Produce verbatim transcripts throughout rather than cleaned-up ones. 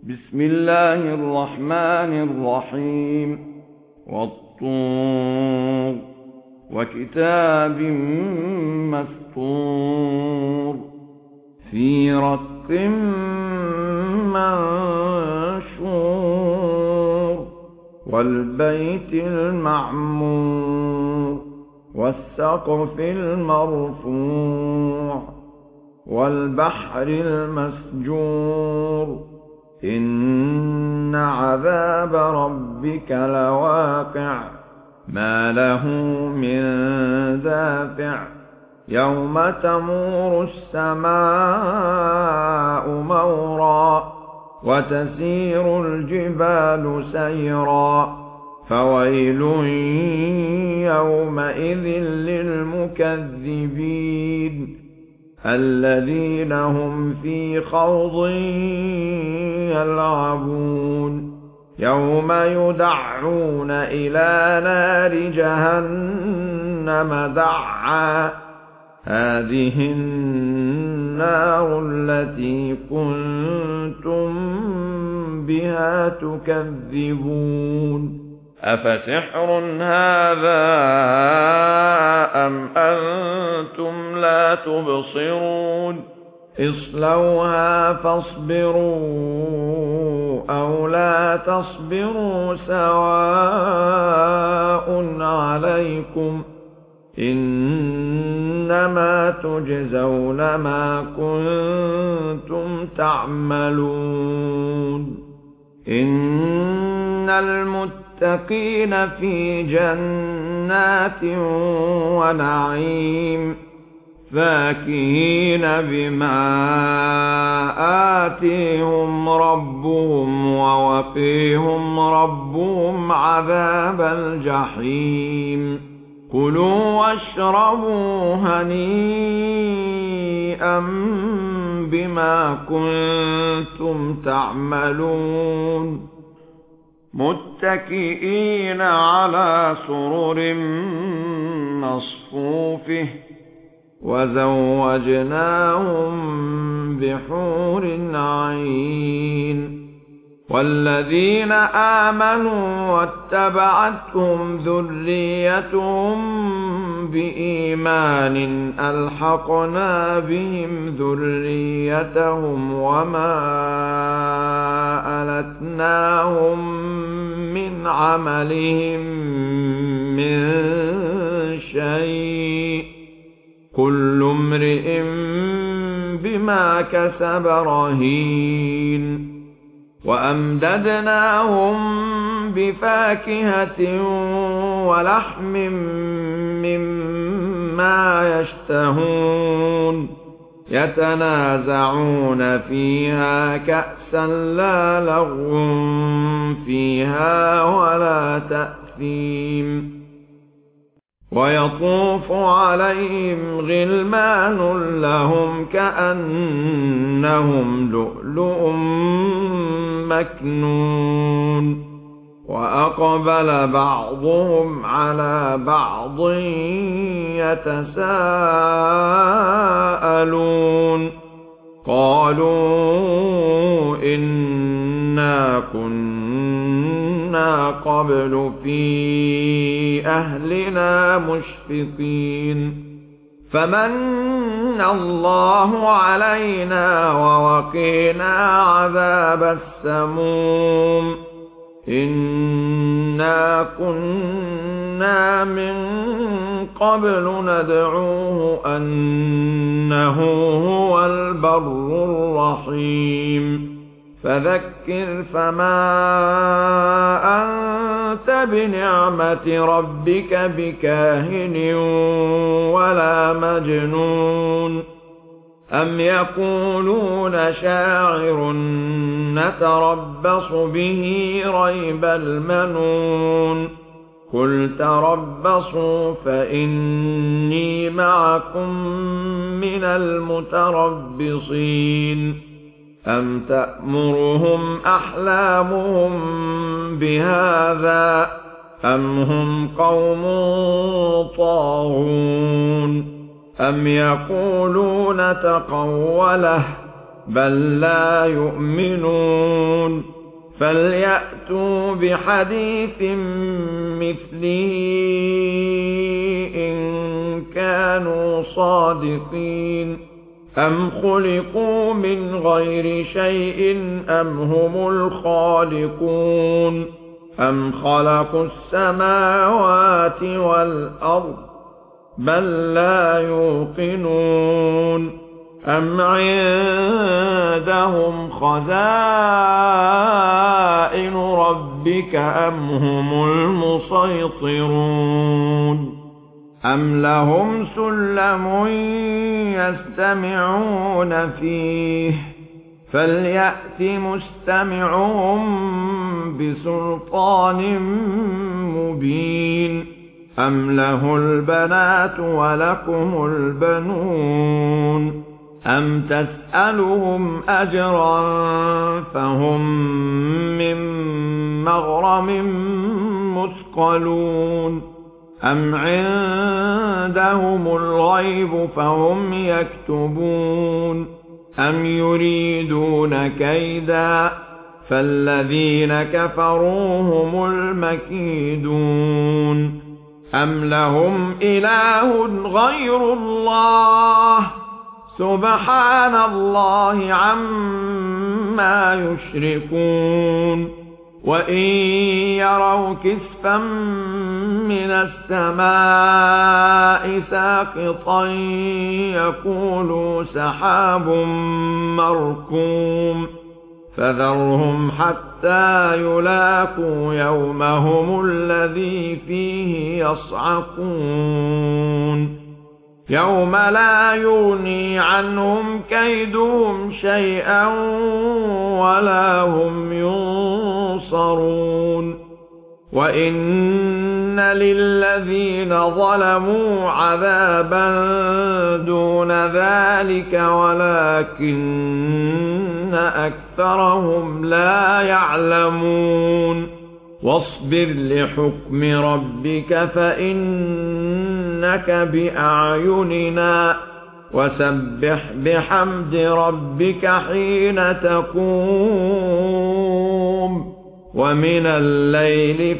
بسم الله الرحمن الرحيم والطور وكتاب مسطور في رق منشور والبيت المعمور والسقف المرفوع والبحر المسجور إن عذاب ربك لواقع ما له من دافع يوم تمور السماء مورا وتسير الجبال سيرا فويل يومئذ للمكذبين الذين هم في خوض يلعبون يوم يدعون إلى نار جهنم دعا هذه النار التي كنتم بها تكذبون أفسحر هذا أم أنتم لا تبصرون اصلوها فاصبروا أو لا تصبروا سواء عليكم إنما تجزون ما كنتم تعملون إن المتقين في جنات ونعيم فاكهين بما آتيهم ربهم ووقيهم ربهم عذاب الجحيم كلوا واشربوا هنيئا بما كنتم تعملون متكئين على سرر مصفوفه وزوجناهم بحور عين والذين آمنوا واتبعتهم ذريتهم بإيمان ألحقنا بهم ذريتهم وما ألتناهم من عملهم من شيء كل امرئ بما كسب رهين وأمددناهم بفاكهة ولحم مما يشتهون يتنازعون فيها كأسا لا لغو فيها ولا تأثيم ويطوف عليهم غلمان لهم كأنهم لؤلؤ مكنون وأقبل بعضهم على بعض يتساءلون قالوا إنا كنا قبل في أهلنا مشفقين فمن الله علينا ووقينا عذاب السموم إنا كنا من قبل ندعوه أنه هو البر الرحيم فذكر فما أنت بنعمة ربك بكاهن ولا مجنون أم يقولون شاعر نتربص به ريب المنون قل تربصوا فإني معكم من المتربصين أم تأمرهم أحلامهم بهذا أم هم قوم طاغون أم يقولون تقوله بل لا يؤمنون فليأتوا بحديث مثله إن كانوا صادقين أم خلقوا من غير شيء أم هم الخالقون أم خلقوا السماوات والأرض بل لا يوقنون أم عندهم خزائن ربك أم هم المسيطرون أم لهم سلم يستمعون فيه فليأت مستمعهم بسلطان مبين أم له البنات ولكم البنون أم تسألهم أجرا فهم من مغرم مثقلون أم عندهم الغيب فهم يكتبون أم يريدون كيدا فالذين كفروا هم المكيدون أم لهم إله غير الله سبحان الله عما يشركون وإن يروا كسفا من السماء ساقطا يقولوا سحاب مركوم فذرهم حتى يلاقوا يومهم الذي فيه يصعقون يوم لا يغني عنهم كيدهم شيئا ولا هم ينصرون وإن للذين ظلموا عذابا دون ذلك ولكن أكثرهم لا يعلمون واصبر لحكم ربك فإنك بأعيننا وسبح بحمد ربك حين تقوم ومن الليل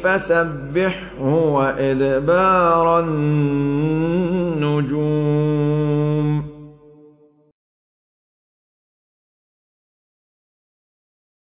فسبحه وإدبار النجوم